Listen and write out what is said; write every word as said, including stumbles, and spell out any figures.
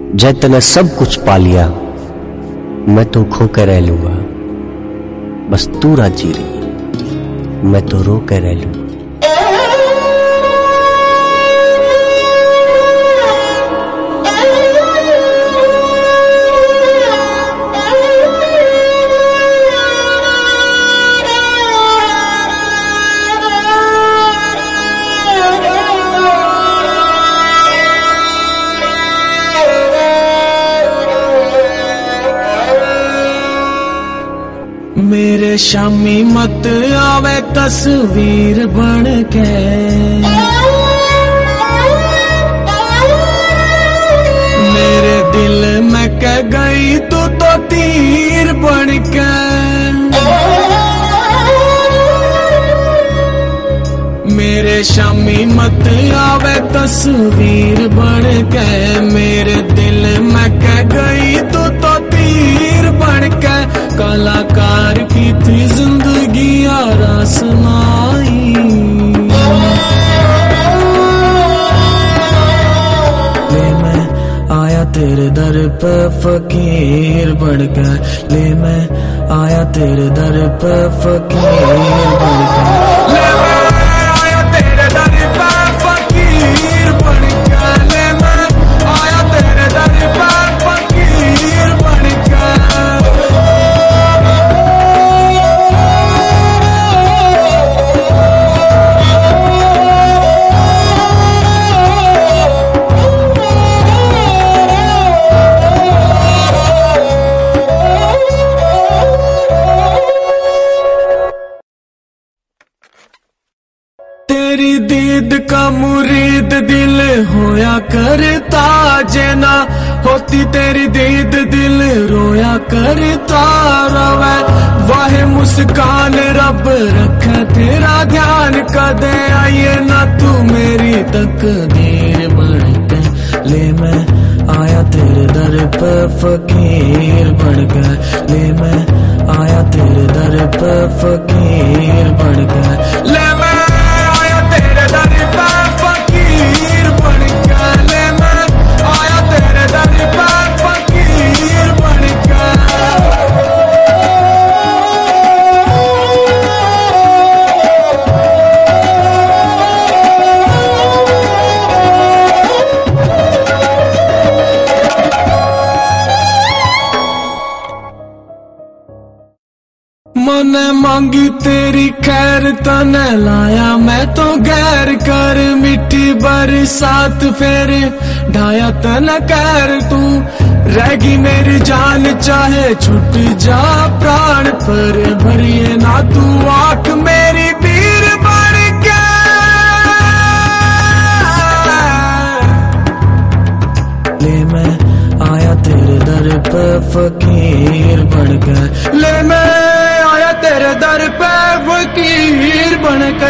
जै तने सब कुछ पा लिया, मैं तो खो के रह लूंगा। बस तू राजी रही, मैं तो रो के रह लूंगा। मेरे शामी मत आवे तस्वीर बन के, मेरे दिल में कह गई तू तो तीर बन के। मेरे शामी मत आवे तस्वीर बन के, मेरे दिल में कह गई तू तो तीर बन के। कलाकार की थी जिंदगी आसमाई, ले मैं आया तेरे दर पे फकीर बन के, ले मैं आया तेरे दर पे फकीर बन के, ले मैं आया तेरे दर पे फकीर बन के, ले मैं आया तेरे दर पे फकीर बन के। तेरी दीद का मुरीद दिल होया करता, जेना होती तेरी दीद दिल रोया करता। रवे वाहे मुस्कान रब रखे तेरा ध्यान, कदे आइए ना तू मेरी तकदीर बन के। ले मैं आया तेरे दर पे फकीर बन के, ले मैं आया तेरे दर पे फकीर बन के, ले मैं तेरे दर पे फकीर बन के, ले मैं आया तेरे दर पे फकीर बन के। मने मांगी तेरी खैर तने लाया मैं तो गैर कर, मिट्टी बरसात फिर ढाया तने कैर। तू रहेगी मेरी जान चाहे छुट जा प्राण, पर भरिए ना तू आंख मेरी पीर बन के। ले मैं आया तेरे दर पे फकीर बन के, ले मैं तेरे दर पे फकीर बन के।